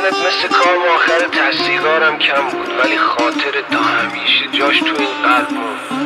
دیدنت مثل کام آخر تحصیلارم کم بود، ولی خاطر تا همیشه جاش تو این قلب بود.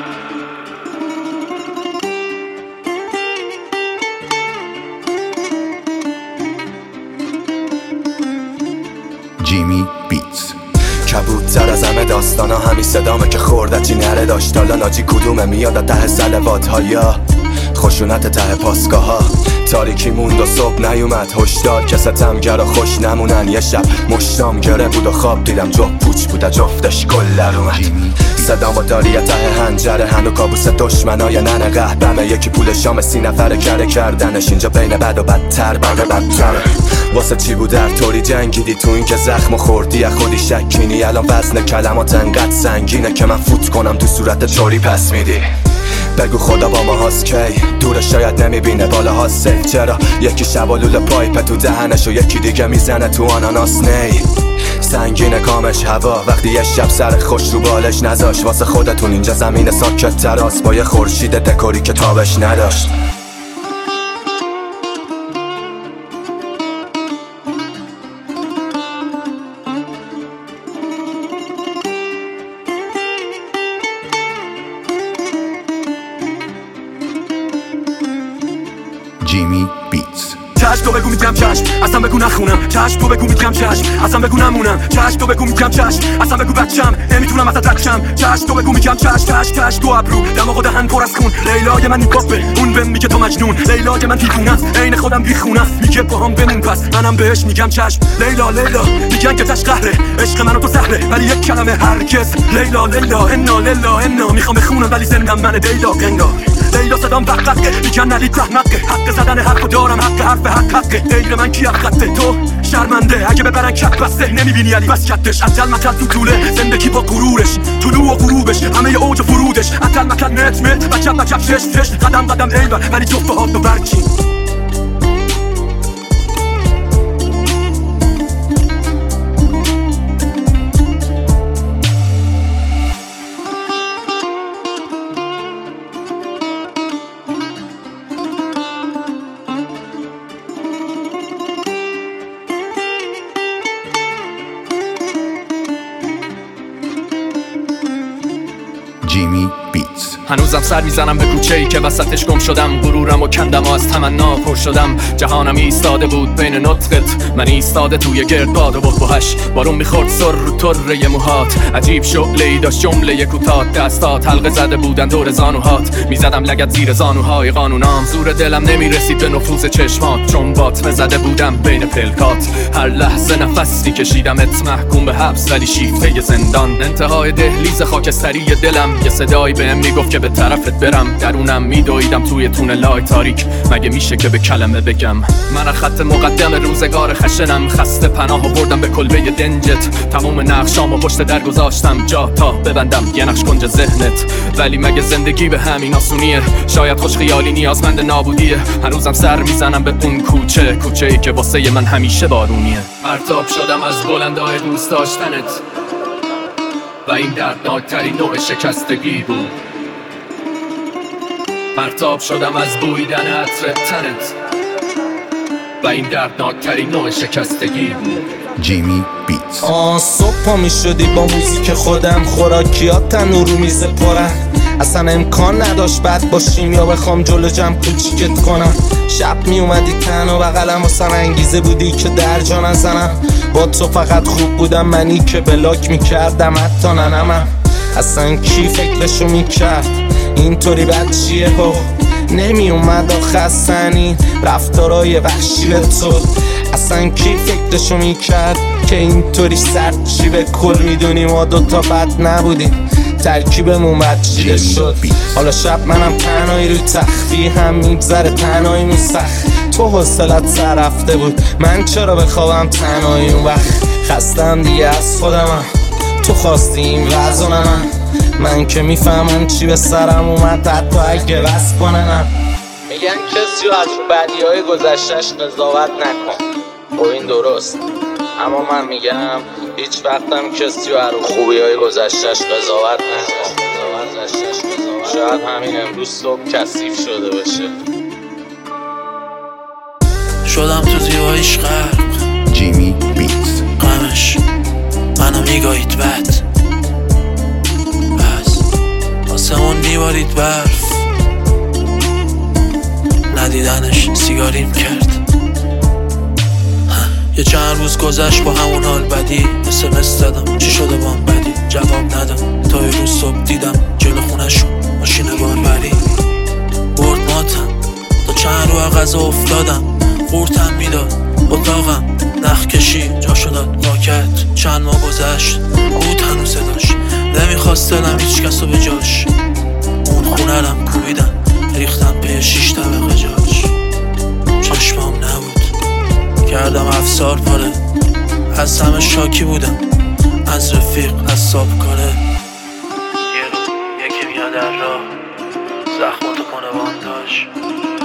جیمی بیتس. کبوتر از همه داستانا همین صدامه که خوردتی نره داشت. حالا ناجی کدومه میاد ته سلوات ها یا خشونت ته پاسگاه ها. تاریکی موند و صبح نیومد هشدار که ستمگر و خوش نمونن. یه شب مشتام گره بود و خواب دیدم جفت پوچ بود جفتش گلر اومد. صدام و داری ته هنجره هنو کابوس دشمنای ننه قهبمه. یکی پول شام 30 نفر کره کردنش اینجا بین بد و بدتر بقه بدتره. واسه چی بود در طوری جنگیدی تو این که زخم خوردی از خودی شکینی. الان وزن کلمات انقدر سنگینه که من فوت کنم تو صورت چوری پس میدی. بگو خدا با ما هاست کی دوره شاید نمیبینه بالا ها سیف. چرا یکی شبالول پایپ تو دهنش و یکی دیگه میزنه تو آناناس نی. سنگین کامش هوا وقتی یه شب سر خوش رو بالش نذاش. واسه خودتون اینجا زمین ساکت تراس با یه خورشید دکوری که تابش نداشت. جیمی بیتس. چشم تو بگو میگم چشم اصلا بگو نخونم. چشم تو بگو میگم چشم اصلا بگو نمونم. چشم تو بگو میگم چشم اصلا بگو بچم نمیتونم ازت رد شم. چشم تو بگو میگم چشم چشم تو ابرو دماغ و دهن پر از خون. لیلای من این پاپه اون بهم میگه تو مجنون. لیلای من دیوونه است عین خودم بیخونه است. میگه باهام بمون پس منم بهش میگم چشم. لیلا میگن که تش قهره عشق من و تو سهله ولی یک کلمه هرگز. لیلا انا میخوام بخونم ولی زندم من لیلا قنگا. لیلا صدام بققه میگن ندید رحمقه. حق زدن حرفو دارم حرف حقه. غیر من کی خطه تو شرمنده اگه ببرن کپ بسته نمیبینی علی بس کتش. عجل مکل تو طوله زندگی با غرورش طلوع و غروبش همه اوج و فرودش. عجل مکل مت وجب شش قدم ایول ولی جفت ها تو برچین. جیمی بیتس. هنوزم سر میزنم به کوچه‌ای که وسطش گم شدم. غرورم و کندم و از تمنا پر شدم. جهانم ایستاده بود بین نطقت من ایستاده توی گردباد و بحبوحش. بارون میخورد سر رو طره موهات. عجیب شعله‌ای داشت جمله کوتاه. دستات حلقه زده بودن دور زانوهات. میزدم لگد زیر زانوهای قانونام. زور دلم نمیرسید به نفوذ چشمات. چون باطمه زده بودم بین پلکات. هر لحظه نفسی کشیدمت محکوم به حبس ولی شیفته زندان. انتهای دهلیز خاکستری دلم یه صدایی بهم میگفت که به طرفت برم. درونم میدویدم توی تونلای تاریک. مگه میشه که به کلمه بگم؟ من خط مقدم روزگار خشنم. خسته پناهو بردم به کلبه دنجت. تمام نقشامو پشت در گذاشتم جا تا ببندم یه نقش کنج ذهنت. ولی مگه زندگی به همین آسونیه؟ شاید خوش خیالی نیازمند نابودیه. هنوزم سر میزنم به اون کوچه‌ای که واسه من همیشه بارونیه. پرتاب شدم از بلندای دوست داشتنت و این دردناکترین نوع شکستگی بود. پرتاب شدم از بویدن عطر تنت و این دردناکترین نوع شکستگی بود. جیمی بیتس. صبح پا می شدی با موزیک خودم. خوراکیات تنور رو میز پرن. اصلا امکان نداشت بد باشیم یا بخوام جلو جمع کوچیکت کنم. شب می اومدی تنها بغلم واسم انگیزه بودی که در جا نزنم. با تو فقط خوب بودم منی که بلاک میکردم حتی ننمم. اصلا کی فکرشو میکرد اینطوری بد چیه ها؟ نمی اومد خستنی رفتارای وحشی به تو. اصلا کی فکرشو میکرد که اینطوری سرد چی به کل میدونی ما دوتا بد نبودیم. ترکیبمون بد چیده شد. حالا شب منم تنهایی روی تختی هم میگذره تنهایی موسخ. تو حوصلت سر رفته بود من چرا بخوابم تنهایی اون وقت. خستم دیگه از خودمم تو خواستی این وزنم. من که میفهمم چی به سرم اومد حتی اگه بس کننم. میگن کسی رو از بدیهای گذشتش قضاوت نکن. خب این درست اما من میگم هیچ وقتم کسی رو از خوبیهای گذشتش قضاوت نکن. شاید همین امروز صبح کثیف شده باشه. شدم تو زیباییش غرق. جیمی بیتس. غمش منو میگاهید بد، پس آسمون میبارید برف، ندیدنش سیگاریم کرد. یه چند روز گذشت با همون حال بدی، SMS دادم چی شده بام بدی، جواب ندم تا یه روز صبح دیدم جلو خونشون ماشین باربری برد ماتم، تا چند رو غذا افتادم قورتم میداد اتاقم، نخ کشی جا شداد پاکت. چند ماه گذشت بود هنوز صداش، نمیخواست دلم هیچ کسو به جاش، اون خونه رم کوبیدم ریختم پی 6 طبقه جاش. چشمام نبود کردم افسار پاره، از همه شاکی بودم، از رفیق از صاحب کاره. یه رو یکی میاد در راه، زخماتو کنه بانداش،